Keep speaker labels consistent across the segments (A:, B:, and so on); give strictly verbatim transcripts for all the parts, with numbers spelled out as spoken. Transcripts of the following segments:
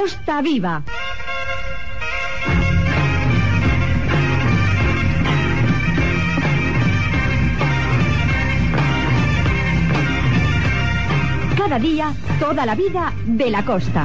A: Costa Viva. Cada día, toda la vida de la costa.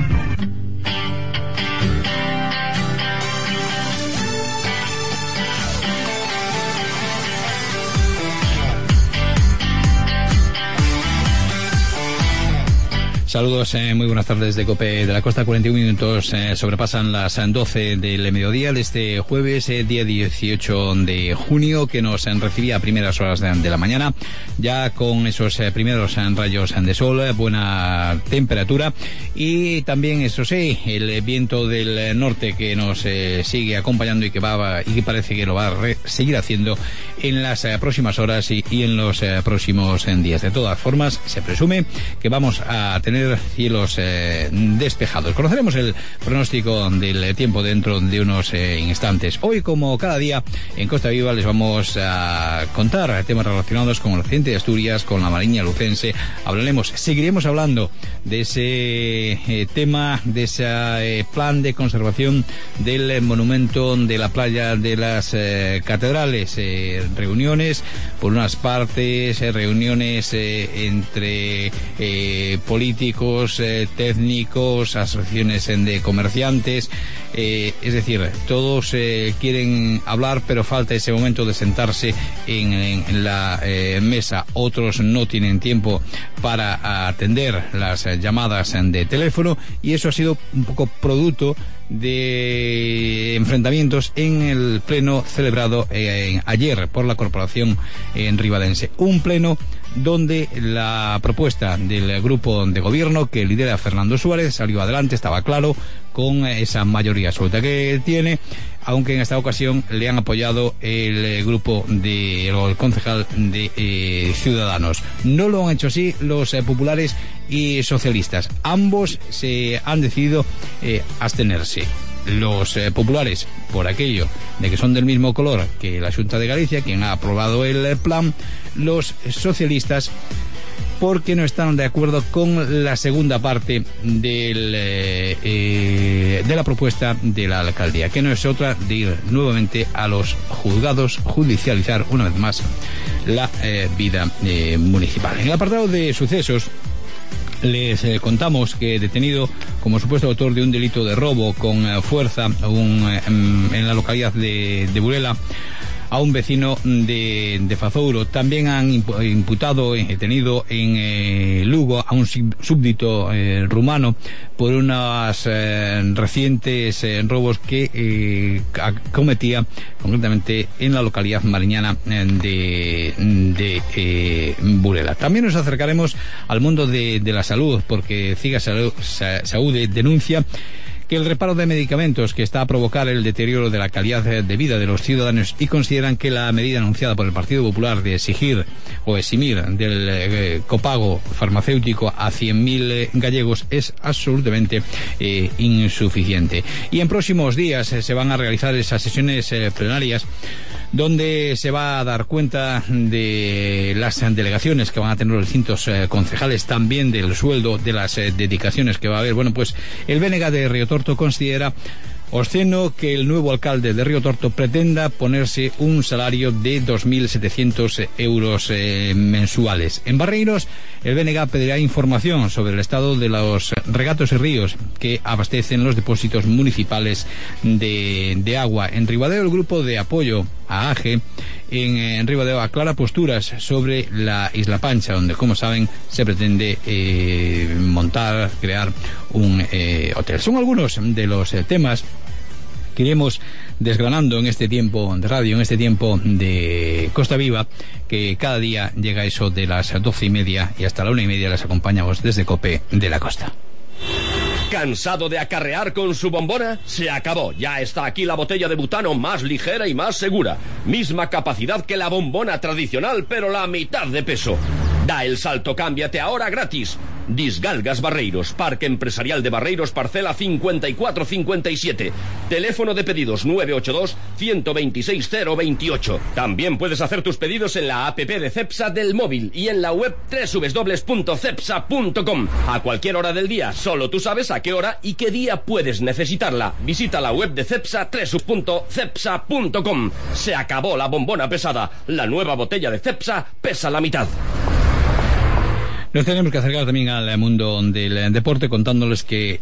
B: Saludos, eh, muy buenas tardes de COPE de la Costa. cuarenta y un minutos eh, sobrepasan las doce del mediodía de este jueves, eh, día dieciocho de junio, que nos eh, recibía a primeras horas de, de la mañana, ya con esos eh, primeros eh, rayos de sol, eh, buena temperatura y también, eso sí, el viento del norte que nos eh, sigue acompañando y que va y que parece que lo va a re- seguir haciendo en las eh, próximas horas y, y en los eh, próximos eh, días. De todas formas, se presume que vamos a tener cielos eh, despejados. Conoceremos el pronóstico del tiempo dentro de unos eh, instantes. Hoy, como cada día, en Costa Viva les vamos a contar temas relacionados con el occidente de Asturias, con la Mariña Lucense. Hablaremos, seguiremos hablando de ese eh, tema, de ese eh, plan de conservación del monumento de la playa de las eh, catedrales. Eh, reuniones, por unas partes, eh, reuniones eh, entre eh, políticos, Eh, técnicos, asociaciones de comerciantes, eh, es decir, todos eh, quieren hablar, pero falta ese momento de sentarse en, en la eh, mesa. Otros no tienen tiempo para atender las eh, llamadas de teléfono, y eso ha sido un poco producto de enfrentamientos en el pleno celebrado eh, ayer por la corporación en ribadense. Un pleno donde la propuesta del grupo de gobierno que lidera Fernando Suárez salió adelante, estaba claro, con esa mayoría absoluta que tiene, aunque en esta ocasión le han apoyado el grupo de o el concejal de eh, Ciudadanos. No lo han hecho así los eh, populares y socialistas. Ambos se han decidido eh, abstenerse. Los eh, populares, por aquello de que son del mismo color que la Xunta de Galicia, quien ha aprobado el eh, plan. Los socialistas, porque no están de acuerdo con la segunda parte del, eh, eh, de la propuesta de la alcaldía, que no es otra de ir nuevamente a los juzgados, judicializar una vez más la eh, vida eh, municipal. En el apartado de sucesos, les eh, contamos que detenido como supuesto autor de un delito de robo con eh, fuerza un, eh, en la localidad de, de Burela a un vecino de, de Fazouro. También han imputado, eh, detenido en eh, Lugo a un súbdito eh, rumano por unos eh, recientes eh, robos que eh, cometía concretamente en la localidad mariñana eh, de, de eh, Burela. También nos acercaremos al mundo de, de la salud, porque Ciga Saúde denuncia que el reparo de medicamentos que está a provocar el deterioro de la calidad de vida de los ciudadanos, y consideran que la medida anunciada por el Partido Popular de exigir o eximir del eh, copago farmacéutico a cien mil eh, gallegos es absolutamente eh, insuficiente. Y en próximos días eh, se van a realizar esas sesiones eh, plenarias donde se va a dar cuenta de las delegaciones que van a tener los distintos eh, concejales, también del sueldo, de las eh, dedicaciones que va a haber. Bueno, pues el B N G de Riotorto considera obsceno que el nuevo alcalde de Riotorto pretenda ponerse un salario de dos mil setecientos euros eh, mensuales. En Barreiros, el B N G pedirá información sobre el estado de los regatos y ríos que abastecen los depósitos municipales de, de agua. En Ribadeo, el grupo de apoyo a A G en, en Ribadeo aclara posturas sobre la Isla Pancha, donde, como saben, se pretende eh, montar, crear un eh, hotel. Son algunos de los eh, temas que iremos desgranando en este tiempo de radio, en este tiempo de Costa Viva, que cada día llega a eso de las doce y media y hasta la una y media les acompañamos desde COPE de la Costa.
C: ¿Cansado de acarrear con su bombona? Se acabó. Ya está aquí la botella de butano más ligera y más segura. Misma capacidad que la bombona tradicional, pero la mitad de peso. Da el salto, cámbiate ahora gratis. Disgalgas Barreiros, Parque Empresarial de Barreiros, parcela cincuenta y cuatro cincuenta y siete. Teléfono de pedidos nueve ocho dos, uno dos seis, cero dos ocho. También puedes hacer tus pedidos en la app de Cepsa del móvil y en la web doble u doble u doble u punto cepsa punto com. A cualquier hora del día, solo tú sabes a qué hora y qué día puedes necesitarla. Visita la web de Cepsa, doble u doble u doble u punto cepsa punto com. Se acabó la bombona pesada. La nueva botella de Cepsa pesa la mitad.
B: Nos tenemos que acercar también al mundo del deporte contándoles que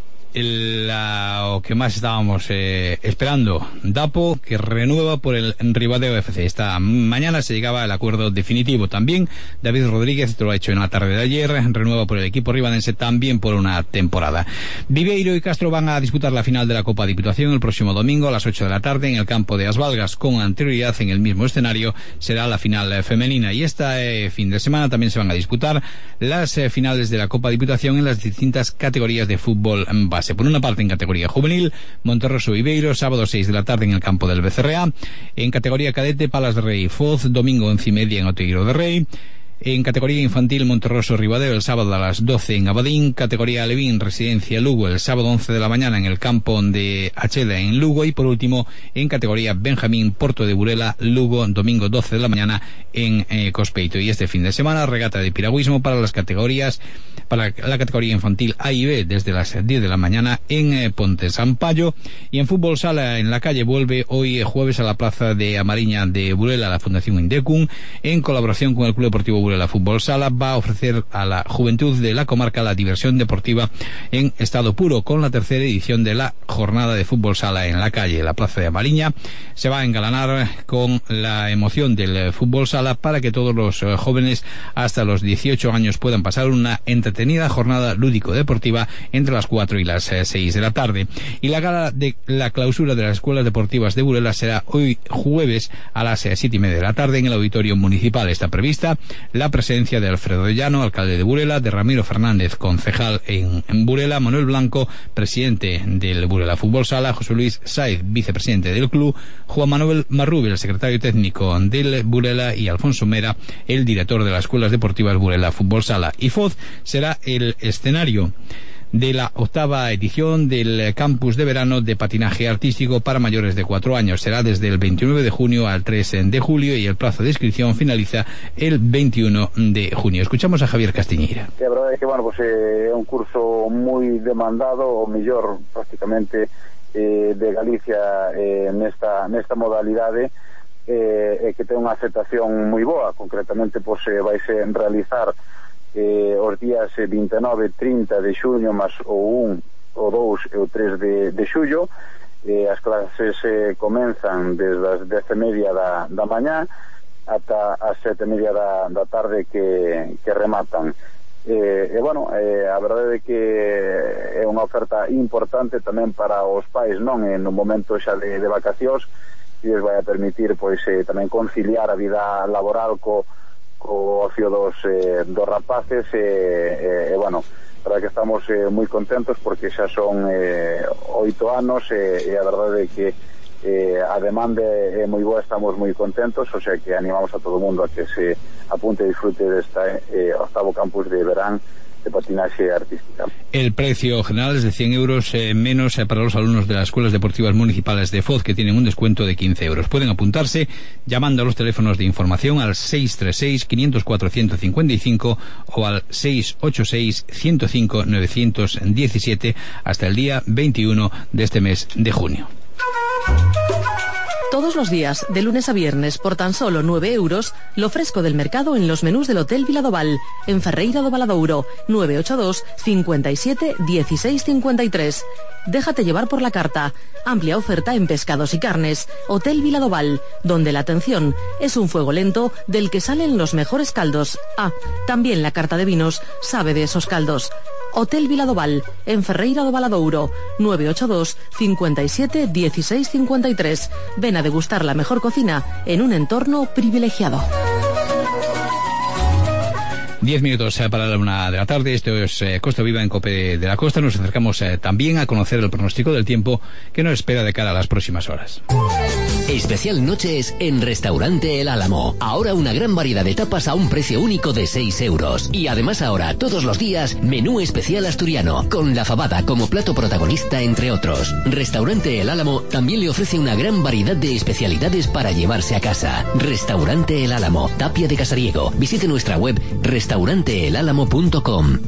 B: el, lo que más estábamos eh, esperando, Dapo, que renueva por el Ribadeo F C. Esta mañana se llegaba al acuerdo definitivo. También David Rodríguez, esto lo ha hecho en la tarde de ayer, renueva por el equipo ribadense también por una temporada. Viveiro y Castro van a disputar la final de la Copa Diputación el próximo domingo a las ocho de la tarde en el campo de Asvalgas. Con anterioridad en el mismo escenario será la final femenina, y este eh, fin de semana también se van a disputar las eh, finales de la Copa Diputación en las distintas categorías de fútbol base. Por una parte en categoría juvenil, Monterroso Viveiro, sábado seis de la tarde en el campo del B C R A. En categoría cadete, Palas de Rey Foz, domingo once y media en Outeiro de Rey. En categoría infantil, Monterroso Ribadeo el sábado a las doce en Abadín. Categoría Alevín, Residencia Lugo el sábado once de la mañana en el campo de Acheda en Lugo. Y por último, en categoría Benjamín, Porto de Burela, Lugo, domingo doce de la mañana en eh, Cospeito. Y este fin de semana, regata de piragüismo para las categorías, para la categoría infantil A y B desde las diez de la mañana en eh, Ponte Sampayo. Y en fútbol sala en la calle vuelve hoy eh, jueves a la plaza de Amariña de Burela la Fundación Indecum, en colaboración con el Club Deportivo la Fútbol Sala. Va a ofrecer a la juventud de la comarca la diversión deportiva en estado puro, con la tercera edición de la jornada de fútbol sala en la calle. La plaza de Amariña se va a engalanar con la emoción del fútbol sala para que todos los eh, jóvenes hasta los dieciocho años puedan pasar una entretenida jornada lúdico-deportiva entre las cuatro y las eh, seis de la tarde. Y la gala de la clausura de las escuelas deportivas de Burela será hoy jueves a las eh, siete y media de la tarde en el auditorio municipal. Está prevista la presencia de Alfredo de Llano, alcalde de Burela, de Ramiro Fernández, concejal en, en Burela, Manuel Blanco, presidente del Burela Fútbol Sala, José Luis Sáez, vicepresidente del club, Juan Manuel Marrubi, el secretario técnico del Burela, y Alfonso Mera, el director de las escuelas deportivas Burela Fútbol Sala. Y Foz será el escenario de la octava edición del campus de verano de patinaje artístico para mayores de cuatro años. Será desde el veintinueve de junio al tres de julio y el plazo de inscripción finaliza el veintiuno de junio. Escuchamos a Javier Castiñeira.
D: A verdade é que, bueno, pues, é un curso moi demandado, o mellor prácticamente eh, de Galicia eh, nesta, nesta modalidade, eh, que ten unha aceptación moi boa. Concretamente, pues, eh, vaise realizar Eh, os días vinte e nove e trinta de xuño máis o un, o dous e o tres de, de xullo. Eh, as clases eh, comenzan desde as dez e media da, da mañá ata as sete e media da, da tarde que, que rematan. Eh, e bueno, eh, a verdade é que é unha oferta importante tamén para os pais, non? En un momento xa de, de vacacións, que les vai a permitir pois eh, tamén conciliar a vida laboral co co ocio dos, eh, dos rapaces e, eh, eh, bueno, para que estamos eh, moi contentos porque xa son eh, oito anos e, e a verdade é que eh, a demanda é moi boa, estamos moi contentos, o sea que animamos a todo o mundo a que se apunte e disfrute desta eh, octavo campus de verán de patinaje artística.
B: El precio general es de cien euros eh, menos eh, para los alumnos de las escuelas deportivas municipales de Foz, que tienen un descuento de quince euros. Pueden apuntarse llamando a los teléfonos de información al seis tres seis, cinco cero cuatro, uno cinco cinco o al seis ocho seis, uno cero cinco, nueve uno siete hasta el día veintiuno de este mes de junio.
E: Todos los días, de lunes a viernes, por tan solo nueve euros, lo fresco del mercado en los menús del Hotel Viladoval, en Ferreira do Valadouro, nueve ocho dos, cinco siete, uno seis cinco tres. Déjate llevar por la carta. Amplia oferta en pescados y carnes. Hotel Viladoval, donde la atención es un fuego lento del que salen los mejores caldos. Ah, también la carta de vinos sabe de esos caldos. Hotel Viladoval, en Ferreira do Valadouro, nueve ocho dos, cinco siete, uno seis cinco tres. Ven a degustar la mejor cocina en un entorno privilegiado.
B: Diez minutos eh, para la una de la tarde. Esto es eh, Costa Viva en COPE de la Costa. Nos acercamos eh, también a conocer el pronóstico del tiempo que nos espera de cara a las próximas horas.
F: Especial noches en Restaurante El Álamo. Ahora una gran variedad de tapas a un precio único de seis euros. Y además ahora, todos los días, menú especial asturiano, con la fabada como plato protagonista, entre otros. Restaurante El Álamo también le ofrece una gran variedad de especialidades para llevarse a casa. Restaurante El Álamo, Tapia de Casariego. Visite nuestra web restaurante el álamo punto com.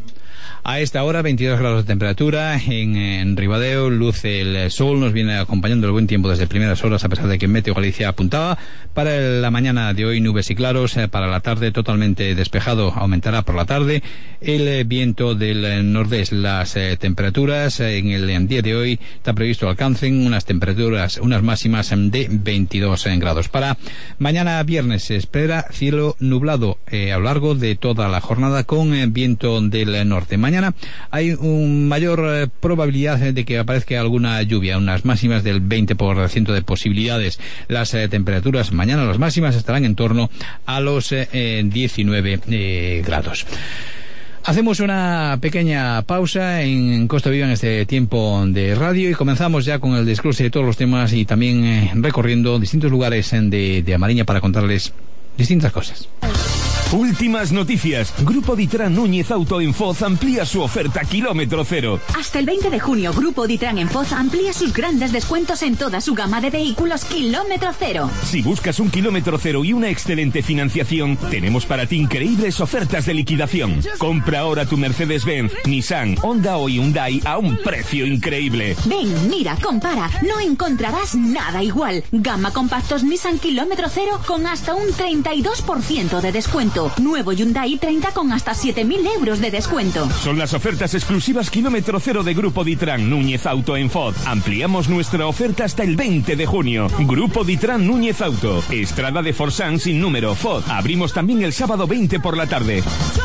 B: A esta hora, veintidós grados de temperatura en, en Ribadeo, luce el sol, nos viene acompañando el buen tiempo desde primeras horas, a pesar de que Meteo Galicia apuntaba para la mañana de hoy nubes y claros, eh, para la tarde totalmente despejado, aumentará por la tarde el eh, viento del eh, nordeste. Las eh, temperaturas eh, en el en día de hoy está previsto alcancen unas temperaturas, unas máximas de veintidós eh, grados. Para mañana viernes se espera cielo nublado eh, a lo largo de toda la jornada con eh, viento del eh, norte. Mañana hay una mayor eh, probabilidad de que aparezca alguna lluvia, unas máximas del veinte por ciento de posibilidades. Las eh, temperaturas mañana, las máximas, estarán en torno a los eh, diecinueve eh, grados. Hacemos una pequeña pausa en Costa Viva en este tiempo de radio y comenzamos ya con el desglose de todos los temas y también eh, recorriendo distintos lugares de, de Amariña para contarles distintas cosas.
G: Últimas noticias. Grupo Ditran Núñez Auto en Foz amplía su oferta kilómetro cero.
H: Hasta el veinte de junio, Grupo Ditran en Foz amplía sus grandes descuentos en toda su gama de vehículos kilómetro cero.
G: Si buscas un kilómetro cero y una excelente financiación, tenemos para ti increíbles ofertas de liquidación. Compra ahora tu Mercedes-Benz, Nissan, Honda o Hyundai a un precio increíble.
H: Ven, mira, compara. No encontrarás nada igual. Gama compactos Nissan kilómetro cero con hasta un treinta y dos por ciento de descuento. Nuevo Hyundai treinta con hasta siete mil euros de descuento.
G: Son las ofertas exclusivas kilómetro cero de Grupo Ditran Núñez Auto en Foz. Ampliamos nuestra oferta hasta el veinte de junio. Grupo Ditran Núñez Auto, Estrada de Forsán sin número, Foz. Abrimos también el sábado veinte por la tarde.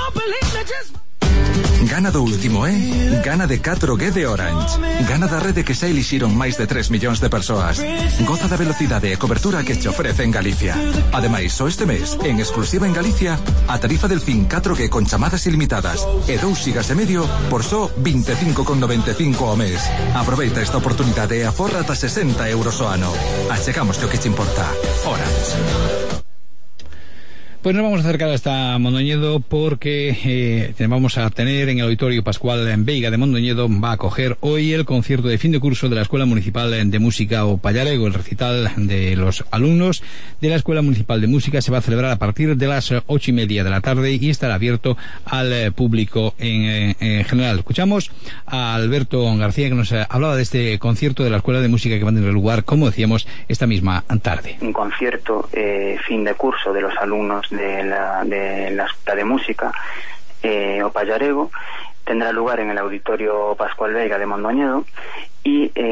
I: Gana do último, eh? Gana de catro G de Orange. Gana da rede que xa elixiron máis de tres millóns de persoas. Goza da velocidade e cobertura que che ofrece en Galicia. Ademais, só este mes, en exclusiva en Galicia, a tarifa del fin catro G con chamadas ilimitadas e dous gigas e medio por só veinticinco con noventa e cinco ao mes. Aproveita esta oportunidade e aforra ata sesenta euros ao ano. Achegamos o que te importa. Orange.
B: Pues nos vamos a acercar hasta Mondoñedo porque eh, vamos a tener en el Auditorio Pascual en Veiga de Mondoñedo, va a acoger hoy el concierto de fin de curso de la Escuela Municipal de Música o Pallarego. El recital de los alumnos de la Escuela Municipal de Música se va a celebrar a partir de las ocho y media de la tarde y estará abierto al eh, público en, eh, en general. Escuchamos a Alberto García que nos eh, hablaba de este concierto de la Escuela de Música que va a tener lugar, como decíamos, esta misma tarde.
J: Un concierto eh, fin de curso de los alumnos de la, de la Escuela de Música eh, o Pallarego tendrá lugar en el Auditorio Pascual Veiga de Mondoñedo y eh,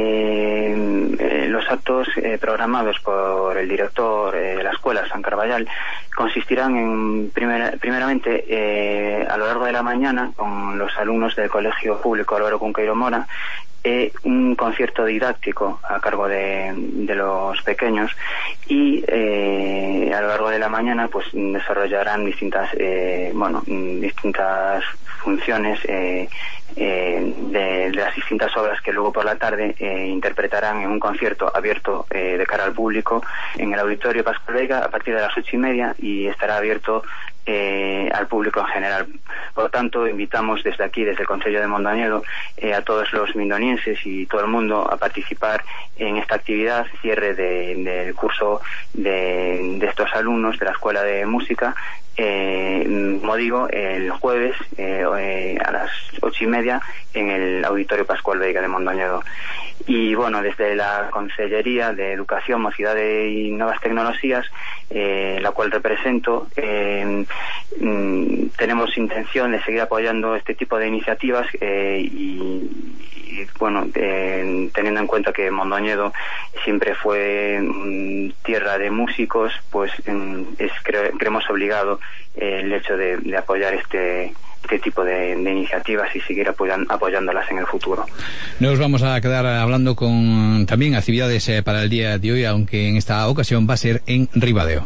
J: eh, los actos eh, programados por el director eh, de la escuela, San Carballal, consistirán en primer, primeramente eh, a lo largo de la mañana con los alumnos del Colegio Público Álvaro Cunqueiro Mora eh, un concierto didáctico a cargo de, de los pequeños y eh, a lo largo de la mañana pues desarrollarán distintas eh, bueno distintas funciones eh, eh, de, de las distintas obras que luego por la tarde eh, interpretarán en un concierto abierto eh, de cara al público en el Auditorio Pascual Veiga a partir de las ocho y media y estará abierto Eh, al público en general. Por lo tanto, invitamos desde aquí, desde el Concello de Mondoñedo, eh, a todos los mindonienses y todo el mundo a participar en esta actividad, cierre del de curso de, de estos alumnos de la Escuela de Música, eh, como digo, el jueves eh, eh, a las ocho y media en el Auditorio Pascual Veiga de Mondoñedo. Y bueno, desde la Consellería de Educación, Mocidade y Nuevas Tecnologías, eh, la cual represento, eh, mm, tenemos intención de seguir apoyando este tipo de iniciativas eh, y, y bueno, eh, teniendo en cuenta que Mondoñedo siempre fue mm, tierra de músicos, pues mm, es cre creemos obligado eh, el hecho de, de apoyar este este tipo de, de iniciativas y seguir apoyan, apoyándolas en el futuro.
B: Nos vamos a quedar hablando con también actividades eh, para el día de hoy, aunque en esta ocasión va a ser en Ribadeo.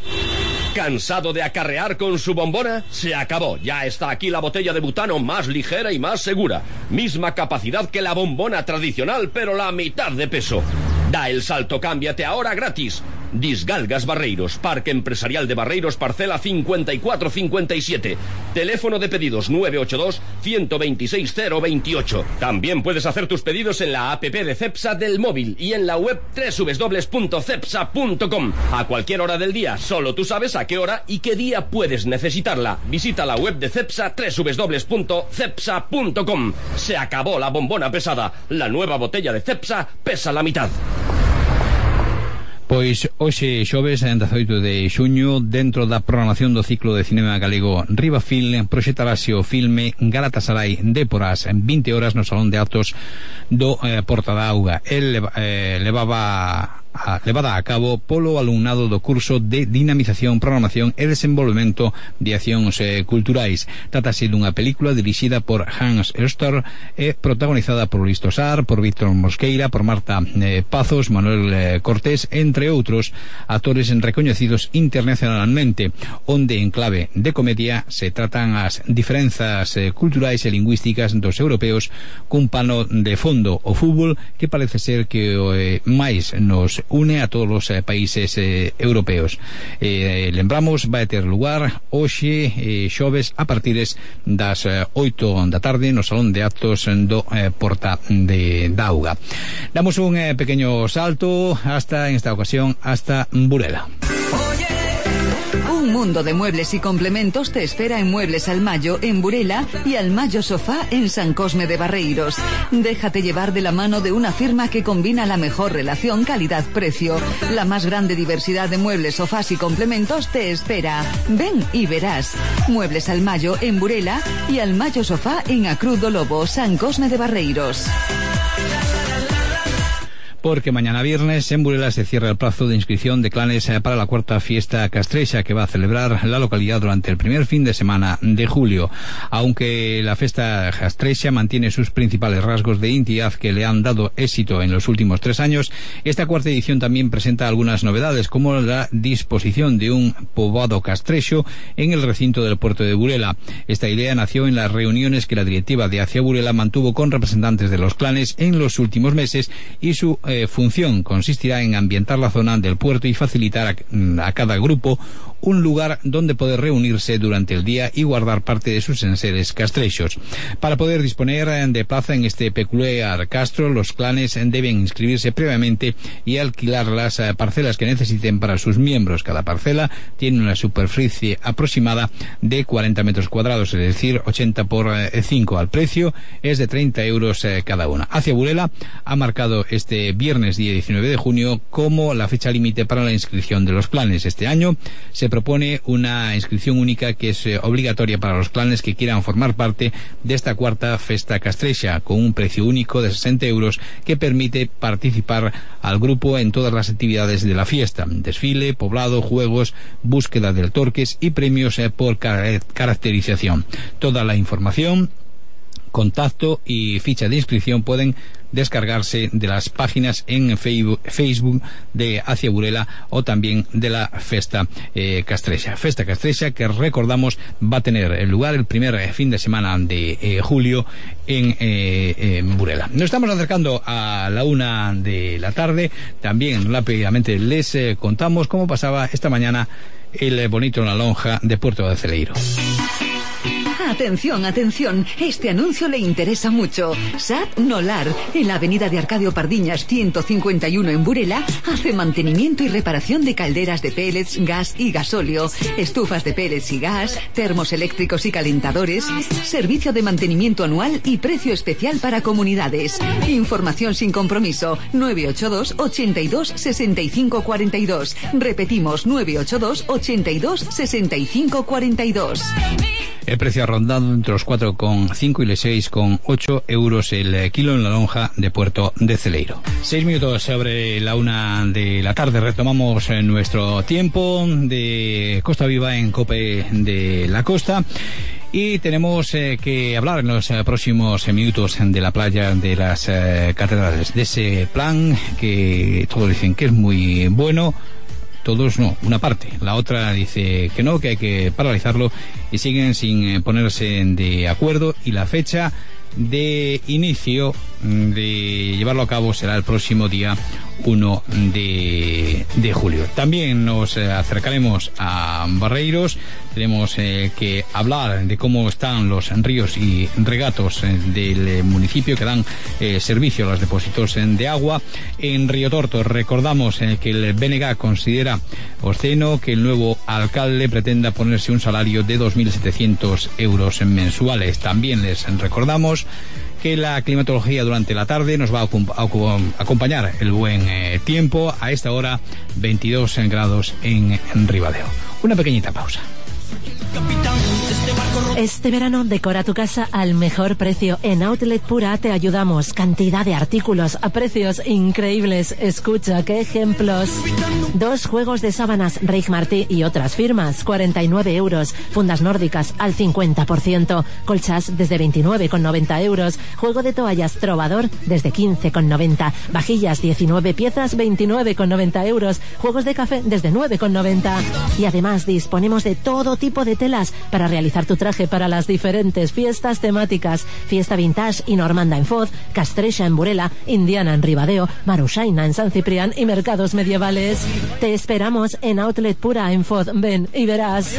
C: ¿Cansado de acarrear con su bombona? Se acabó. Ya está aquí la botella de butano más ligera y más segura. Misma capacidad que la bombona tradicional, pero la mitad de peso. Da el salto, cámbiate ahora gratis. Disgalgas Barreiros, Parque Empresarial de Barreiros, parcela cincuenta y cuatro cincuenta y siete. Teléfono de pedidos nueve ocho dos, uno dos seis, cero dos ocho. También puedes hacer tus pedidos en la app de Cepsa del móvil y en la web doble u doble u doble u punto cepsa punto com. A cualquier hora del día, solo tú sabes a qué hora y qué día puedes necesitarla. Visita la web de Cepsa doble u doble u doble u punto cepsa punto com. Se acabó la bombona pesada. La nueva botella de Cepsa pesa la mitad.
B: Pois hoxe xoves dezaoito de xuño, dentro da programación do ciclo de cinema galego Rivafilm, proxectarase o filme Galatasaray de Porás en vinte horas no Salón de Actos do eh, Porta da Auga. El eh, levaba a, levada a cabo polo alumnado do curso de Dinamización, Programación e Desenvolvemento de Accións eh, Culturais. Trátase dunha película dirixida por Hans Elstor e protagonizada por Luis Tosar, por Víctor Mosqueira, por Marta eh, Pazos, Manuel eh, Cortés, entre outros actores recoñecidos internacionalmente, onde en clave de comedia se tratan as diferenzas eh, culturais e lingüísticas dos europeos cun pano de fondo o fútbol, que parece ser que eh, máis nos une a todos os eh, países eh, europeos. Eh, lembramos, vai ter lugar hoxe eh, xoves a partires das eh, oito da tarde no Salón de Actos do eh, Porta de Dauga. Damos un eh, pequeño salto hasta, en esta ocasión, hasta Burela.
K: Un mundo de muebles y complementos te espera en Muebles Almayo en Burela y Almayo Sofá en San Cosme de Barreiros. Déjate llevar de la mano de una firma que combina la mejor relación calidad-precio. La más grande diversidad de muebles, sofás y complementos te espera. Ven y verás. Muebles Almayo en Burela y Almayo Sofá en A Cruz do Lobo, San Cosme de Barreiros.
B: Porque mañana viernes en Burela se cierra el plazo de inscripción de clanes para la cuarta fiesta castrexa que va a celebrar la localidad durante el primer fin de semana de julio. Aunque la fiesta castrexa mantiene sus principales rasgos de identidad que le han dado éxito en los últimos tres años, esta cuarta edición también presenta algunas novedades, como la disposición de un poboado castrexo en el recinto del puerto de Burela. Esta idea nació en las reuniones que la directiva de Hacia Burela mantuvo con representantes de los clanes en los últimos meses, y su eh, función consistirá en ambientar la zona del puerto y facilitar a, a cada grupo un lugar donde poder reunirse durante el día y guardar parte de sus enseres castrexos. Para poder disponer de plaza en este peculiar castro, los clanes deben inscribirse previamente y alquilar las parcelas que necesiten para sus miembros. Cada parcela tiene una superficie aproximada de cuarenta metros cuadrados, es decir, ochenta por cinco. Al precio es de treinta euros cada una. Hacia Burela ha marcado este viernes día diecinueve de junio como la fecha límite para la inscripción de los clanes. Este año se propone una inscripción única que es eh, obligatoria para los clanes que quieran formar parte de esta cuarta festa castrexa, con un precio único de sesenta euros que permite participar al grupo en todas las actividades de la fiesta: desfile, poblado, juegos, búsqueda del torques y premios eh, por car- caracterización. Toda la información, contacto y ficha de inscripción pueden descargarse de las páginas en Facebook de Hacia Burela o también de la Festa eh, Castrexa. Festa Castrexa que, recordamos, va a tener lugar el primer fin de semana de eh, julio en, eh, en Burela. Nos estamos acercando a la una de la tarde. También rápidamente les eh, contamos cómo pasaba esta mañana el bonito en la lonja de Puerto de Celeiro.
K: Atención, atención, este anuncio le interesa mucho. S A P Nolar, en la avenida de Arcadio Pardiñas ciento cincuenta y uno en Burela, hace mantenimiento y reparación de calderas de pellets, gas y gasóleo, estufas de pellets y gas, termos eléctricos y calentadores, servicio de mantenimiento anual y precio especial para comunidades. Información sin compromiso, nueve ocho dos, ochenta y dos, sesenta y cinco cuarenta y dos. Repetimos, nueve ocho dos, ochenta y dos, sesenta y cinco cuarenta y dos.
B: El precio ha rondado entre los cuatro coma cinco y los seis coma ocho euros el kilo en la lonja de Puerto de Celeiro. Seis minutos sobre la una de la tarde. Retomamos nuestro tiempo de Costa Viva en COPE de la Costa. Y tenemos eh, que hablar en los eh, próximos eh, minutos de la playa de las eh, catedrales, de ese plan que todos dicen que es muy bueno. Todos no, una parte. La otra dice que no, que hay que paralizarlo, y siguen sin ponerse de acuerdo, y la fecha de inicio de llevarlo a cabo será el próximo día uno de, de julio. También nos eh, acercaremos a Barreiros. Tenemos eh, que hablar de cómo están los ríos y regatos eh, del eh, municipio que dan eh, servicio a los depósitos eh, de agua. En Río Torto recordamos eh, que el B N G considera obsceno que el nuevo alcalde pretenda ponerse un salario de dos mil setecientos euros mensuales. También les recordamos que la climatología durante la tarde nos va a, a acompañar el buen eh, tiempo. A esta hora veintidós grados en, en Ribadeo. Una pequeñita pausa.
E: Este verano decora tu casa al mejor precio. En Outlet Pura te ayudamos. Cantidad de artículos a precios increíbles. Escucha, qué ejemplos. Dos juegos de sábanas Reich Martí y otras firmas, cuarenta y nueve euros. Fundas nórdicas al cincuenta por ciento. Colchas desde veintinueve con noventa euros. Juego de toallas Trovador desde quince con noventa. Vajillas diecinueve piezas, veintinueve con noventa euros. Juegos de café desde nueve con noventa. Y además disponemos de todo tipo de telas para realizar tu traje para las diferentes fiestas temáticas. Fiesta Vintage y Normanda en Foz, Castrexa en Burela, Indiana en Ribadeo, Marushaina en San Ciprián y Mercados Medievales. Te esperamos en Outlet Pura en Foz. Ven y verás.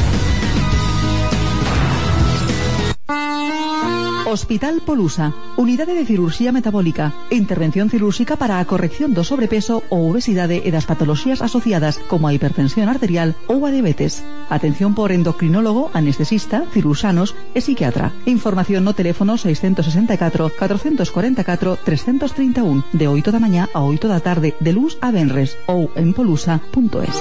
L: Hospital Polusa, unidade de cirurxía metabólica, intervención cirúrxica para a corrección do sobrepeso ou obesidade e das patoloxías asociadas como a hipertensión arterial ou a diabetes. Atención por endocrinólogo, anestesista, ciruxanos e psiquiatra. Información no teléfono seiscentos sesenta e catro, catrocentos cuarenta e catro, trescentos trinta e un de oito da mañá a oito da tarde de luns a venres ou en polusa punto es.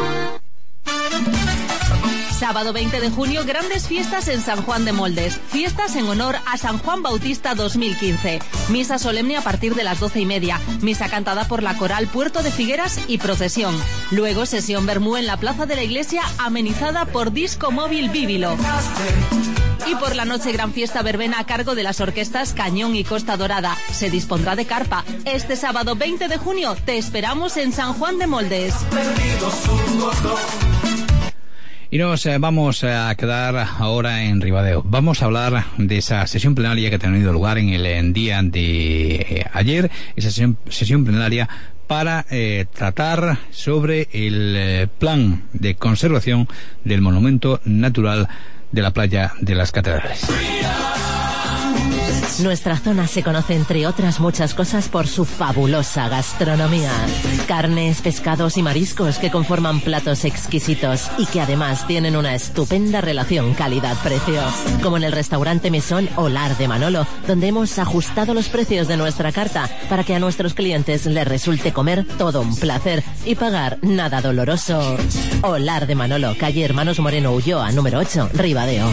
E: Sábado veinte de junio, grandes fiestas en San Juan de Moldes. Fiestas en honor a San Juan Bautista dos mil quince. Misa solemne a partir de las doce y media. Misa cantada por la Coral Puerto de Figueras y procesión. Luego sesión Bermú en la plaza de la iglesia amenizada por Disco Móvil Bíbilo. Y por la noche gran fiesta verbena a cargo de las orquestas Cañón y Costa Dorada. Se dispondrá de carpa. Este sábado veinte de junio te esperamos en San Juan de Moldes.
B: Y nos eh, vamos a quedar ahora en Ribadeo. Vamos a hablar de esa sesión plenaria que ha tenido lugar en el en día de eh, ayer, esa sesión, sesión plenaria para eh, tratar sobre el eh, plan de conservación del monumento natural de la playa de las Catedrales.
E: Nuestra zona se conoce, entre otras muchas cosas, por su fabulosa gastronomía. Carnes, pescados y mariscos que conforman platos exquisitos y que además tienen una estupenda relación calidad-precio. Como en el restaurante Mesón Olar de Manolo, donde hemos ajustado los precios de nuestra carta para que a nuestros clientes les resulte comer todo un placer y pagar nada doloroso. Olar de Manolo, calle Hermanos Moreno Ulloa, número ocho, Ribadeo.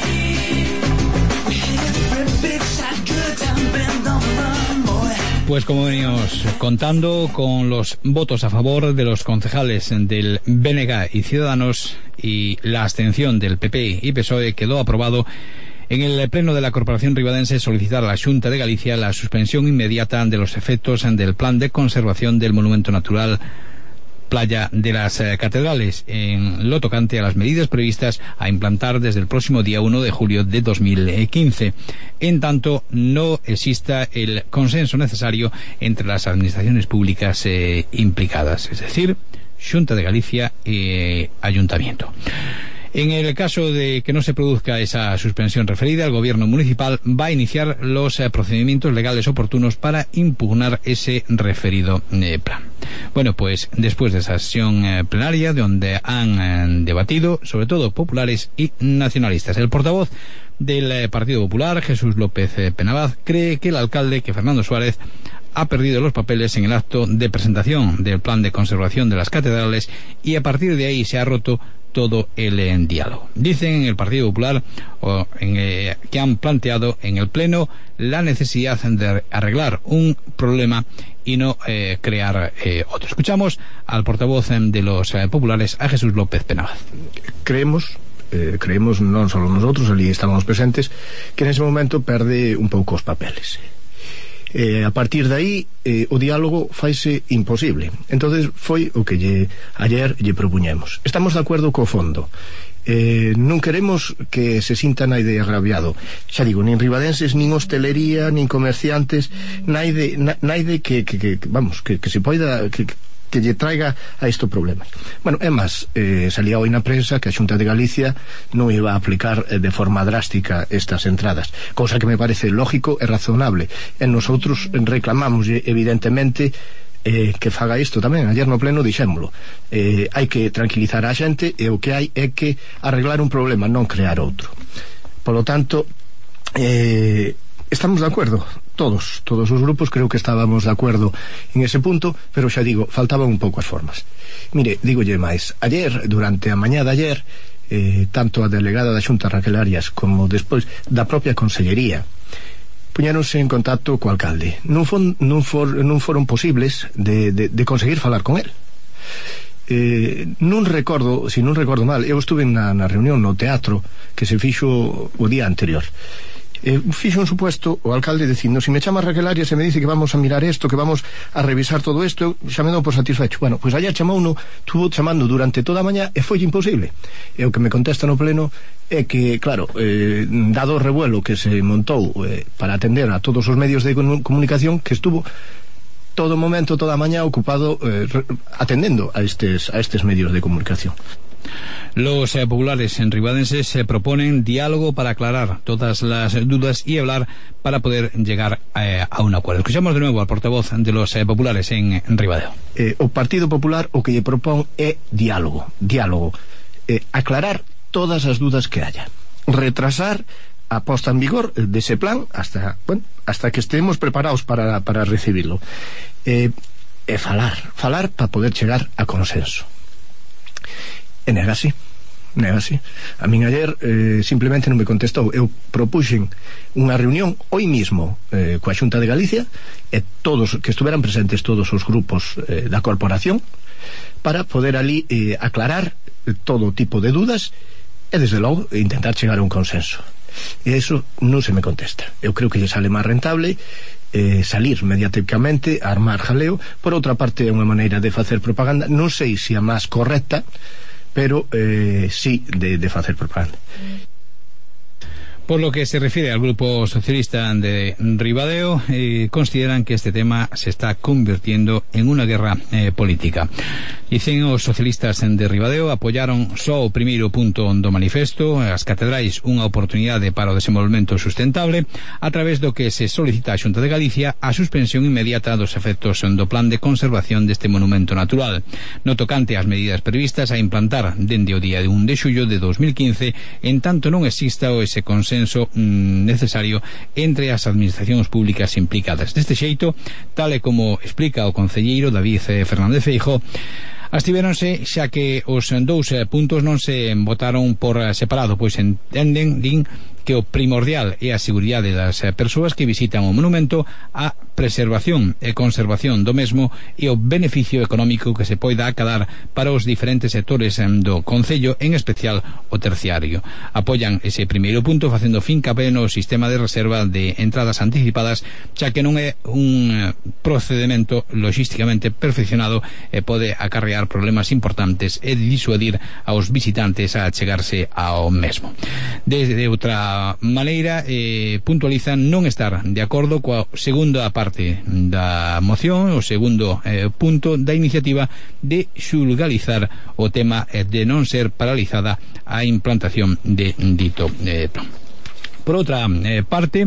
B: Pues como venimos contando, con los votos a favor de los concejales del B N G y Ciudadanos y la abstención del P P y P S O E, quedó aprobado en el pleno de la Corporación Ribadense solicitar a la Xunta de Galicia la suspensión inmediata de los efectos del plan de conservación del monumento natural Playa de las eh, Catedrales, en lo tocante a las medidas previstas a implantar desde el próximo día uno de julio de dos mil quince, en tanto no exista el consenso necesario entre las administraciones públicas eh, implicadas, es decir, Xunta de Galicia y eh, Ayuntamiento. En el caso de que no se produzca esa suspensión referida, el gobierno municipal va a iniciar los eh, procedimientos legales oportunos para impugnar ese referido eh, plan. Bueno, pues después de esa sesión eh, plenaria, donde han eh, debatido, sobre todo populares y nacionalistas, el portavoz del eh, Partido Popular, Jesús López eh, Penabaz, cree que el alcalde, que Fernando Suárez, ha perdido los papeles en el acto de presentación del plan de conservación de las catedrales y a partir de ahí se ha roto todo el en diálogo. Dicen en el Partido Popular o en, eh, que han planteado en el Pleno la necesidad de arreglar un problema y no eh, crear eh, otro. Escuchamos al portavoz eh, de los eh, populares, a Jesús López Penabaz.
M: Creemos, eh, creemos non só nosotros, ali estábamos presentes, que en ese momento perde un pouco os papeles. eh, a partir de aí eh, o diálogo faise imposible. Entonces foi o que lle, ayer lle propuñemos. Estamos de acordo co fondo. Eh, non queremos que se sinta naide agraviado, xa digo, nin ribadenses, nin hostelería, nin comerciantes, naide, na, naide que, que, que vamos, que, que se poida que, que lle traiga a isto problemas. Bueno, é máis, eh, salía hoy na prensa que a Xunta de Galicia non iba a aplicar eh, de forma drástica estas entradas, cousa que me parece lógico e razonable, e nosotros reclamamos evidentemente Eh, que faga isto tamén. Ayer no pleno dixémolo, eh, hai que tranquilizar a xente, e o que hai é que arreglar un problema, non crear outro. Polo tanto, eh, estamos de acordo todos, todos os grupos creo que estábamos de acordo en ese punto, pero xa digo, faltaban un pouco as formas. Mire, dígolle máis, ayer, durante a mañá de ayer, eh, tanto a delegada da Xunta Raquel Arias como despois da propia Consellería puñéronse en contacto co alcalde. Non, fon, non, for, non foron posibles de, de, de conseguir falar con él. Eh, non recordo, se non recordo mal, eu estuve na, na reunión no teatro que se fixo o día anterior. Eh, fixo un supuesto o alcalde dicindo, se me chama Raquel Arias e me dice que vamos a mirar isto, que vamos a revisar todo isto, xa me dou por satisfecho. Bueno, pois pues ayer chamou uno, tuvo chamando durante toda a mañá e foi imposible. E o que me contesta no pleno é que, claro, eh, dado o revuelo que se montou eh, para atender a todos os medios de comunicación, que estuvo todo o momento, toda a mañá ocupado eh, atendendo a estes, a estes medios de comunicación.
B: Los eh, populares en ribadenses se proponen diálogo para aclarar todas las dudas y hablar para poder llegar eh, a un acuerdo. Escuchamos de nuevo al portavoz de los eh, populares en, en Ribadeo.
M: Eh, o Partido Popular o que lle propón é diálogo, diálogo, eh, aclarar todas as dudas que haya, retrasar a posta en vigor dese plan hasta, bueno, hasta que estemos preparados para, para recibirlo, eh, e falar, falar para poder chegar a consenso. E negase, negase. A min ayer eh, simplemente non me contestou. Eu propuxen unha reunión hoy mismo eh, coa Xunta de Galicia e todos, que estuveran presentes todos os grupos eh, da corporación para poder ali eh, aclarar todo tipo de dudas e desde logo intentar chegar a un consenso. E iso non se me contesta. Eu creo que lle sale máis rentable eh, salir mediáticamente a armar jaleo. Por outra parte é unha maneira de facer propaganda, non sei se a máis correcta, pero eh, sí de, de facer propaganda.
B: Por lo que se refiere al Grupo Socialista de Ribadeo, eh, consideran que este tema se está convirtiendo en una guerra eh, política. Dicen os socialistas de Ribadeo apoyaron só o primeiro punto do manifesto, as catedrais unha oportunidade para o desenvolvemento sustentable, a través do que se solicita á Xunta de Galicia a suspensión inmediata dos efectos do plan de conservación deste monumento natural. No tocante ás medidas previstas a implantar dende o día un de xullo de dos mil quince, en tanto non exista o ese consenso mm, necesario entre as administracións públicas implicadas. Deste xeito, tal e como explica o concelleiro David Fernández Feijóo, abstivéronse xa que os dous puntos non se votaron por separado, pois entenden, din, que o primordial é a seguridade das persoas que visitan o monumento, a preservación e conservación do mesmo e o beneficio económico que se poida acadar para os diferentes sectores do concello, en especial o terciario. Apoian ese primeiro punto facendo fincapé no sistema de reserva de entradas anticipadas, xa que non é un procedimento logísticamente perfeccionado e pode acarrear problemas importantes e disuadir aos visitantes a chegarse ao mesmo. Desde outra maneira, eh, puntualizan non estar de acordo coa segunda parte da moción, o segundo eh, punto da iniciativa de xulgalizar o tema eh, de non ser paralizada a implantación de dito eh, plan. Por outra eh, parte,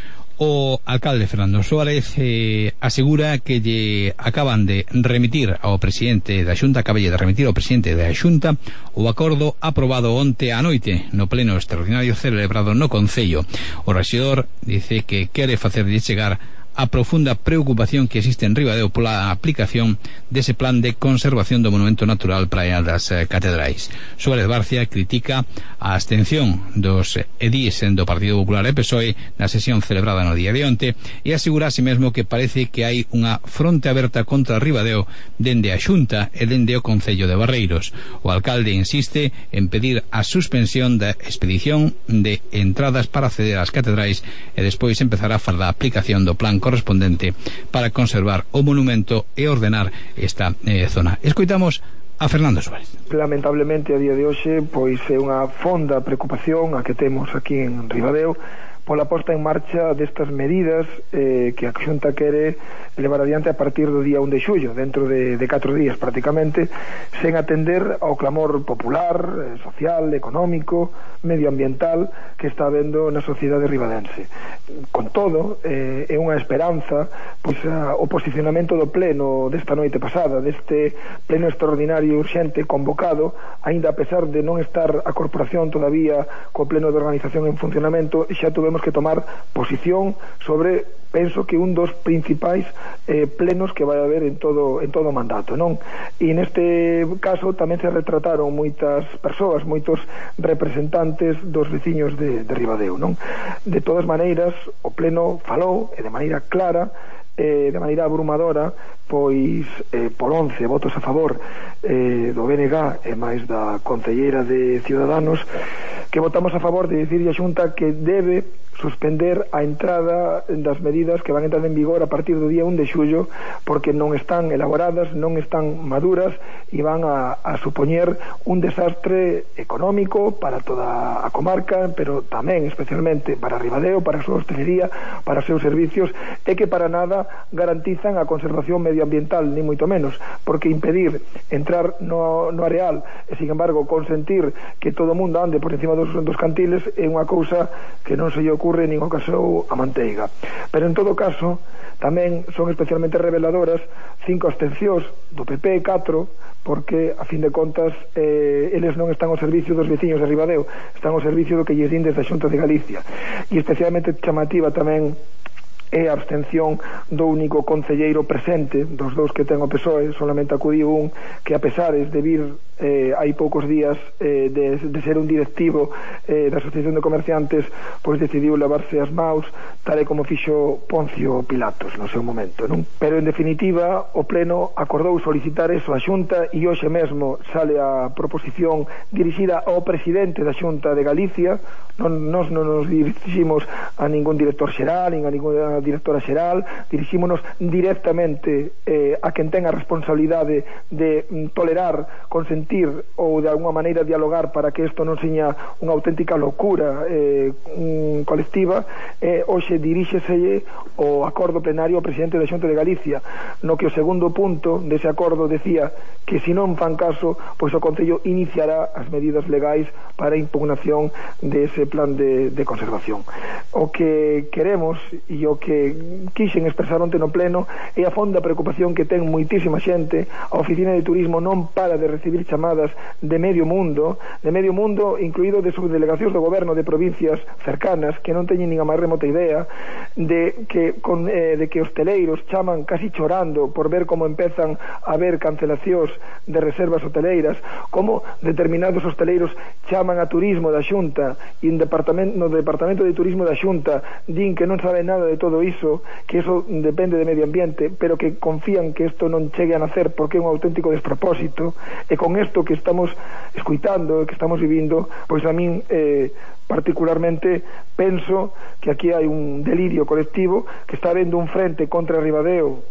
B: o alcalde Fernando Suárez eh, asegura que lle acaban de remitir ao presidente da Xunta, acaballe de remitir ao presidente da Xunta o acordo aprobado onte á noite no pleno extraordinario celebrado no Concello. O rexedor dice que quere facerlle chegar a profunda preocupación que existe en Ribadeo pola aplicación dese plan de conservación do monumento natural Praia das eh, Catedrais. Suárez Barcia critica a abstención dos edís do Partido Popular e P S O E na sesión celebrada no día de onte e asegura así mesmo que parece que hai unha fronte aberta contra Ribadeo dende a Xunta e dende o Concello de Barreiros. O alcalde insiste en pedir a suspensión da expedición de entradas para acceder ás catedrais e despois empezar a falar da aplicación do plan correspondente para conservar o monumento e ordenar esta eh, zona. Escoitamos a Fernando Suárez.
N: Lamentablemente a día de hoxe pois é unha fonda preocupación a que temos aquí en Ribadeo pola posta en marcha destas medidas eh, que a Xunta quere levar adiante a partir do día un de xullo, dentro de, de catro días prácticamente, sen atender ao clamor popular, eh, social, económico, medioambiental que está habendo na sociedade ribadense. Con todo, eh, é unha esperanza pois a, o posicionamento do pleno desta noite pasada, deste pleno extraordinario urxente convocado, aínda a pesar de non estar a corporación todavía co pleno de organización en funcionamento, xa tuvemos que tomar posición sobre, penso que un dos principais eh, plenos que vai haber en todo en todo o mandato, non? E neste caso tamén se retrataron moitas persoas, moitos representantes dos veciños de, de Ribadeo, non? De todas maneiras, o pleno falou, e de maneira clara, eh, de maneira abrumadora, pois eh, por once votos a favor eh, do B N G e máis da concelleira de Ciudadanos, que votamos a favor de dicir a Xunta que debe suspender a entrada das medidas que van a entrar en vigor a partir do día un de xullo, porque non están elaboradas, non están maduras e van a, a supoñer un desastre económico para toda a comarca, pero tamén especialmente para Ribadeo, para a súa hostelería, para os seus servicios, e que para nada garantizan a conservación medioambiental, ni moito menos, porque impedir entrar no, no areal e, sin embargo, consentir que todo o mundo ande por encima dos, dos cantiles é unha cousa que non se lle ocurre nin o casou a manteiga. Pero en todo caso tamén son especialmente reveladoras cinco abstencións do P P, catro, porque a fin de contas eh, eles non están ao servicio dos veciños de Ribadeo, están ao servicio do que lles din desde a Xunta de Galicia. E especialmente chamativa tamén é a abstención do único concelleiro presente, dos dous que ten o P S O E, solamente acudiu un que, a pesares de vir eh, hai poucos días eh, de, de ser un directivo eh, da Asociación de Comerciantes, pois decidiu lavarse as maus, tal e como fixo Poncio Pilatos no seu momento, non? Pero en definitiva o pleno acordou solicitar eso a Xunta, e hoxe mesmo sale a proposición dirixida ao presidente da Xunta de Galicia. Non, nos non nos diriximos a ningún director xeral, nin a ninguna directora xeral, dirixímonos directamente eh, a quen ten a responsabilidade de mm, tolerar, consentir ou de alguma maneira dialogar para que isto non seña unha auténtica locura eh, mm, colectiva. eh, hoxe diríxese o acordo plenario ao presidente da Xunta de Galicia, no que o segundo punto dese acordo decía que se non fan caso, pois o Concello iniciará as medidas legais para a impugnación dese plan de, de conservación. O que queremos e o que quixen expresar onte no pleno é a fonda preocupación que ten moitísima xente. A Oficina de Turismo non para de recibir chamadas de medio mundo, de medio mundo incluído de subdelegacións do goberno de provincias cercanas que non teñen nin a máis remota idea de que, con, eh, de que hosteleiros chaman casi chorando por ver como empezan a haber cancelacións de reservas hoteleiras, como determinados hosteleiros chaman a turismo da Xunta e en departamento, no departamento de turismo da Xunta din que non sabe nada de todo iso, que iso depende de medio ambiente, pero que confían que isto non chegue a nacer porque é un auténtico despropósito. E con isto que estamos escuitando, que estamos vivindo, pois a min eh, particularmente penso que aquí hai un delirio colectivo, que está habendo un frente contra Ribadeo.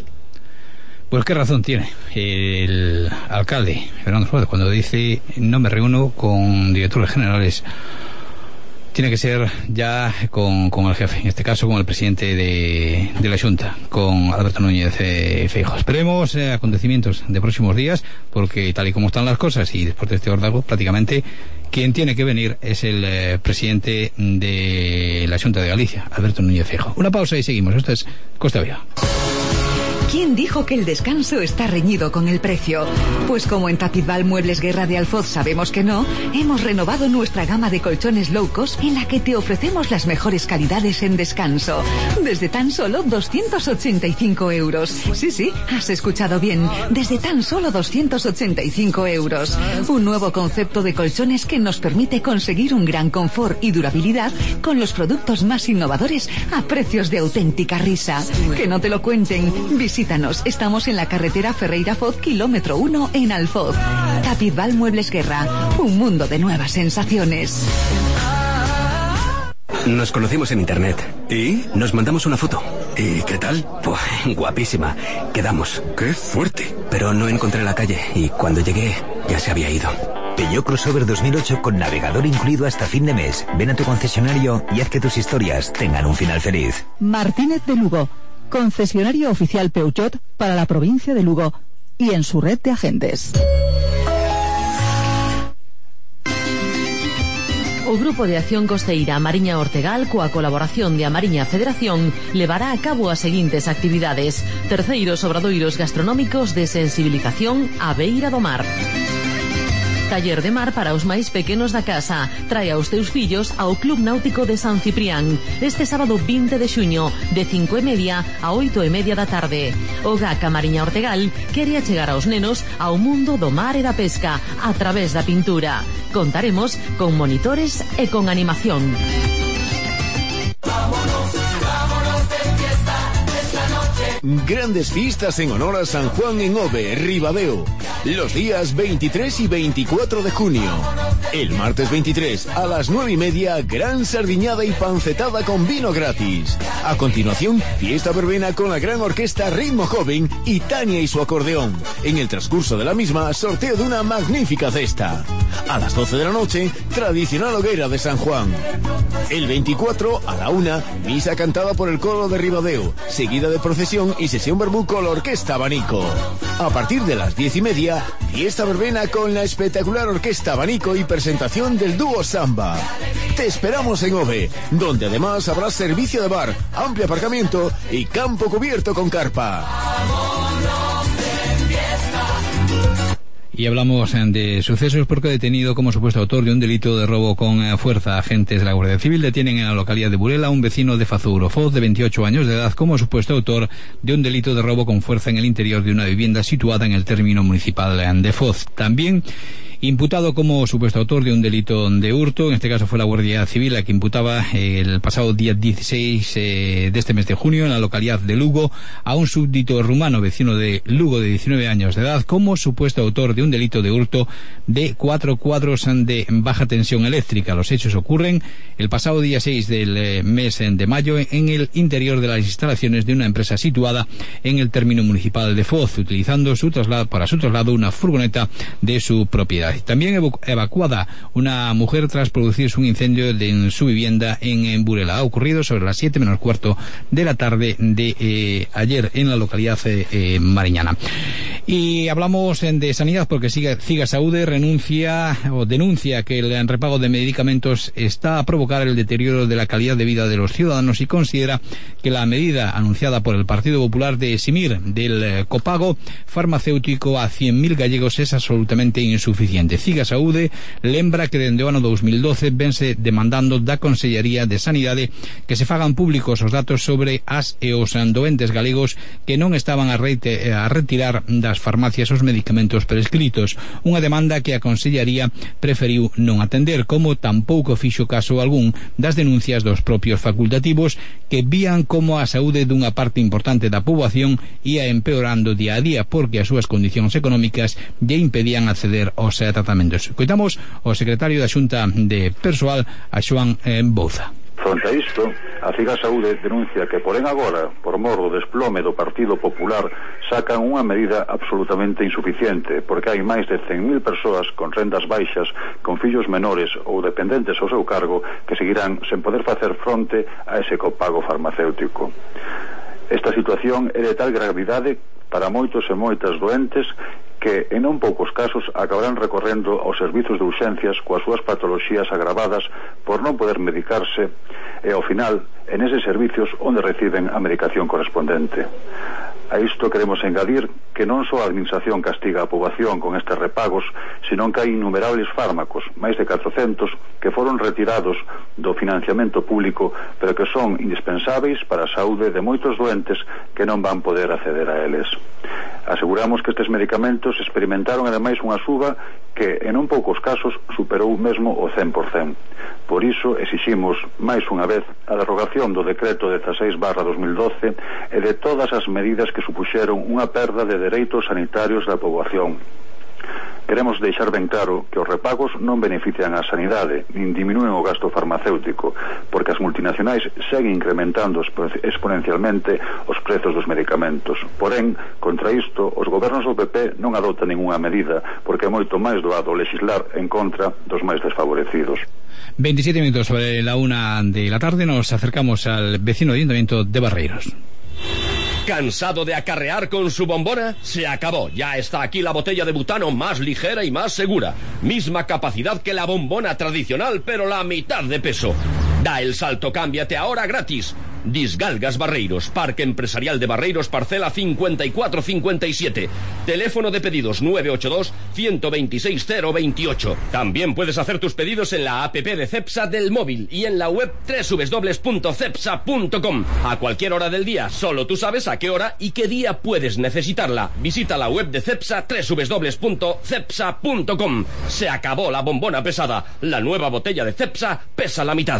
B: Pues qué razón tiene el alcalde Fernando Suárez cuando dice no me reúno con directores generales. Tiene que ser ya con, con el jefe, en este caso con el presidente de, de la Xunta, con Alberto Núñez eh, Feijóo. Esperemos eh, acontecimientos de próximos días, porque tal y como están las cosas y después de este ordago, prácticamente quien tiene que venir es el eh, presidente de la Xunta de Galicia, Alberto Núñez Feijóo. Una pausa y seguimos. Esto es Costa Viva.
K: ¿Quién dijo que el descanso está reñido con el precio? Pues como en Tapizval Muebles Guerra de Alfoz sabemos que no, hemos renovado nuestra gama de colchones low cost en la que te ofrecemos las mejores calidades en descanso. Desde tan solo doscientos ochenta y cinco euros. Sí, sí, has escuchado bien. Desde tan solo doscientos ochenta y cinco euros. Un nuevo concepto de colchones que nos permite conseguir un gran confort y durabilidad con los productos más innovadores a precios de auténtica risa. Que no te lo cuenten. Visítanos, estamos en la carretera Ferreira Foz, kilómetro uno en Alfoz. Tapizval Muebles Guerra, un mundo de nuevas sensaciones.
O: Nos conocimos en internet. ¿Y? Nos mandamos una foto.
P: ¿Y qué tal?
O: Pues guapísima. Quedamos.
P: ¡Qué fuerte!
O: Pero no encontré la calle y cuando llegué ya se había ido.
Q: Peugeot Crossover dos mil ocho con navegador incluido hasta fin de mes. Ven a tu concesionario y haz que tus historias tengan un final feliz.
L: Martínez de Lugo, concesionario oficial Peugeot para la provincia de Lugo y en su red de agentes.
E: O Grupo de Acción Costeira Mariña Ortegal, coa colaboración de a Mariña Federación, levará a cabo as seguintes actividades: terceiros obradoiros gastronómicos de sensibilización á beira do mar. Taller de mar para os máis pequenos da casa. Trae aos teus fillos ao Club Náutico de San Ciprián este sábado vinte de xuño de cinco e media a oito e media da tarde. O G A C Mariña Ortegal quere achegar aos nenos ao mundo do mar e da pesca a través da pintura. Contaremos con monitores e con animación.
R: Grandes fiestas en honor a San Juan en Ove, Ribadeo. Los días veintitrés y veinticuatro de junio. El martes veintitrés a las nueve y media, gran sardiñada y pancetada con vino gratis. A continuación, fiesta verbena con la gran orquesta Ritmo Joven y Tania y su acordeón. En el transcurso de la misma, sorteo de una magnífica cesta. A las doce de la noche, tradicional hoguera de San Juan. El veinticuatro a la una, misa cantada por el coro de Ribadeo, seguida de procesión y sesión verbú con la orquesta Abanico. A partir de las diez y media, fiesta verbena con la espectacular orquesta Abanico y presentación del dúo Samba. Te esperamos en Ove, donde además habrá servicio de bar, amplio aparcamiento y campo cubierto con carpa.
B: Y hablamos de sucesos porque detenido como supuesto autor de un delito de robo con fuerza. Agentes de la Guardia Civil detienen en la localidad de Burela a un vecino de Fazuro, Foz, de veintiocho años de edad, como supuesto autor de un delito de robo con fuerza en el interior de una vivienda situada en el término municipal de Foz. También imputado como supuesto autor de un delito de hurto, en este caso fue la Guardia Civil la que imputaba el pasado día dieciséis eh, de este mes de junio en la localidad de Lugo a un súbdito rumano vecino de Lugo de diecinueve años de edad como supuesto autor de un delito de hurto de cuatro cuadros de baja tensión eléctrica. Los hechos ocurren el pasado día seis del mes de mayo en el interior de las instalaciones de una empresa situada en el término municipal de Foz, utilizando su traslado, para su traslado una furgoneta de su propiedad. También evacu evacuada una mujer tras producirse un incendio de, en su vivienda en, en Burela. Ha ocurrido sobre las siete menos cuarto de la tarde de eh, ayer en la localidad eh, eh, mariñana. Y hablamos eh, de sanidad porque Cigasaude renuncia o denuncia que el repago de medicamentos está a provocar el deterioro de la calidad de vida de los ciudadanos y considera que la medida anunciada por el Partido Popular de eximir del eh, copago farmacéutico a cien mil gallegos es absolutamente insuficiente. Cigasaude lembra que dende o ano dos mil doce vense demandando da Consellería de Sanidade que se fagan públicos os datos sobre as e os doentes galegos que non estaban a, reite, a retirar das farmacias os medicamentos prescritos, unha demanda que a Consellería preferiu non atender, como tampouco fixo caso algún das denuncias dos propios facultativos que vían como a saúde dunha parte importante da poboación ia empeorando día a día porque as súas condicións económicas lle impedían acceder aos tratamentos. Coitamos o secretario da Xunta de Persoal, a Xoán eh, Bouza.
S: Fronte a isto, a Cigasaude denuncia que, porén agora, por mor do desplome do Partido Popular, sacan unha medida absolutamente insuficiente, porque hai máis de cen mil persoas con rendas baixas, con fillos menores ou dependentes ao seu cargo, que seguirán sen poder facer fronte a ese copago farmacéutico. Esta situación é de tal gravidade para moitos e moitas doentes que en non poucos casos acabarán recorrendo aos servizos de urxencias coas súas patoloxías agravadas por non poder medicarse e ao final en eses servicios onde reciben a medicación correspondente. A isto queremos engadir que non só a Administración castiga a poboación con estes repagos, senón que hai innumerables fármacos, máis de catrocentos, que foron retirados do financiamento público, pero que son indispensáveis para a saúde de moitos doentes que non van poder acceder a eles. Aseguramos que estes medicamentos experimentaron ademais unha suba que en non poucos casos superou mesmo o cen por cento. Por iso exiximos máis unha vez a derrogación do decreto dezasseis barra dos mil doce e de todas as medidas que supuxeron unha perda de dereitos sanitarios da poboación. Queremos deixar ben claro que os repagos non benefician a sanidade, nin diminúen o gasto farmacéutico, porque as multinacionais seguen incrementando exponencialmente os prezos dos medicamentos. Porén, contra isto, os gobernos do P P non adoptan ninguna medida, porque é moito máis doado legislar en contra dos máis desfavorecidos.
B: veintisiete minutos sobre la una de la tarde, nos acercamos al vecino ayuntamiento de Barreiros.
C: ¿Cansado de acarrear con su bombona? Se acabó. Ya está aquí la botella de butano más ligera y más segura. Misma capacidad que la bombona tradicional, pero la mitad de peso. Da el salto, cámbiate ahora gratis. Disgalgas Barreiros, Parque Empresarial de Barreiros, parcela cincuenta y cuatro cincuenta y siete. Teléfono de pedidos nueve ocho dos, uno dos seis, cero dos ocho. También puedes hacer tus pedidos en la app de Cepsa del móvil y en la web doble u doble u doble u punto cepsa punto com. A cualquier hora del día, solo tú sabes a qué hora y qué día puedes necesitarla. Visita la web de Cepsa doble u doble u doble u punto cepsa punto com. Se acabó la bombona pesada. La nueva botella de Cepsa pesa la mitad.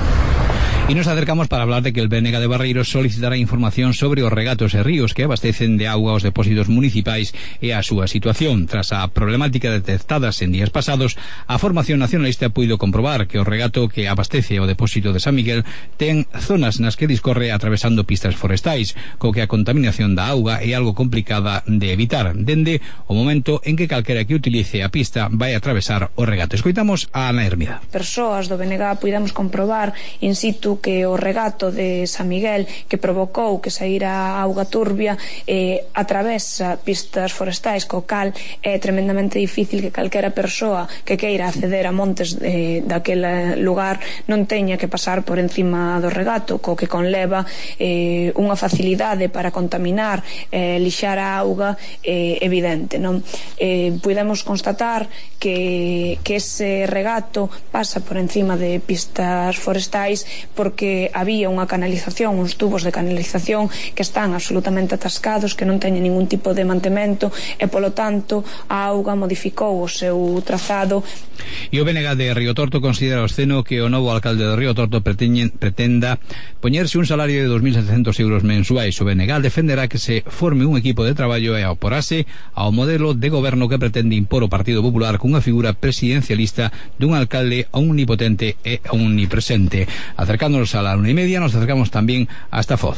B: Y nos acercamos para hablar de que el B N G de Barreiros solicitará información sobre os regatos e ríos que abastecen de auga os depósitos municipais e a súa situación. Tras a problemática detectadas en días pasados, a Formación Nacionalista puido comprobar que o regato que abastece o depósito de San Miguel ten zonas nas que discorre atravesando pistas forestais, co que a contaminación da auga é algo complicada de evitar, dende o momento en que calquera que utilice a pista vai atravesar o regato. Escoitamos a Ana Hermida.
P: Persoas do B N G puidamos comprobar in situ que o regato de San Miguel que provocou que saíra auga turbia eh, atravesa pistas forestais, co cal é tremendamente difícil que calquera persoa que queira acceder a montes eh, daquele lugar non teña que pasar por encima do regato, co que conleva eh, unha facilidade para contaminar e eh, lixar a auga eh, evidente, non? Eh, puidemos constatar que, que ese regato pasa por encima de pistas forestais porque había unha canalización, uns tubos de canalización que están absolutamente atascados, que non teñen ningún tipo de mantemento e, polo tanto, a auga modificou o seu trazado.
B: E o B N G de Río Torto considera obsceno que o novo alcalde de Río Torto pretende, pretenda poñerse un salario de dos mil setecentos euros mensuais. O B N G defenderá que se forme un equipo de traballo e oporase ao modelo de goberno que pretende impor o Partido Popular cunha figura presidencialista dun alcalde omnipotente e omnipresente. Acercándonos a la una y media, nos acercamos también hasta Foz.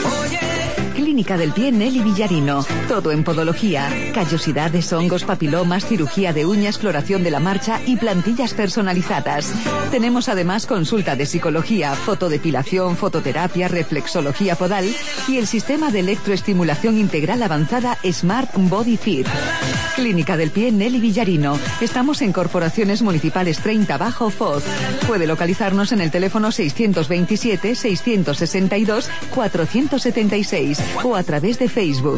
K: Clínica del Pie Nelly Villarino. Todo en podología, callosidades, hongos, papilomas, cirugía de uñas, floración de la marcha y plantillas personalizadas. Tenemos además consulta de psicología, fotodepilación, fototerapia, reflexología podal y el sistema de electroestimulación integral avanzada Smart Body Fit. Clínica del Pie Nelly Villarino. Estamos en Corporaciones Municipales treinta Bajo Foz. Puede localizarnos en el teléfono seiscientos veintisiete, seiscientos sesenta y dos, cuatrocientos setenta y seis o a través de Facebook.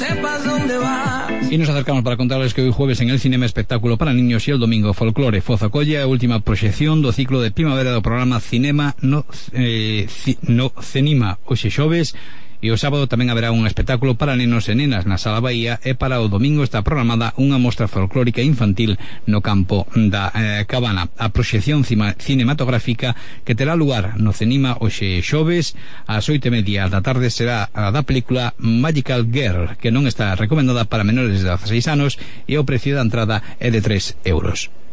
B: Y nos acercamos para contarles que hoy jueves en el Cinema Espectáculo para Niños y el domingo Folclore Foz acolle a última proxección do ciclo de primavera do programa Cinema no, eh, ci, no Cenima hoxe xoves. E o sábado tamén haberá un espectáculo para nenos e nenas na Sala Bahía e para o domingo está programada unha mostra folclórica infantil no campo da eh, Cabana. A proxección cima, cinematográfica que terá lugar no Cenima hoxe xoves ás oito e media da tarde será a da película Magical Girl, que non está recomendada para menores de dezaseis anos e o precio da entrada é de tres euros.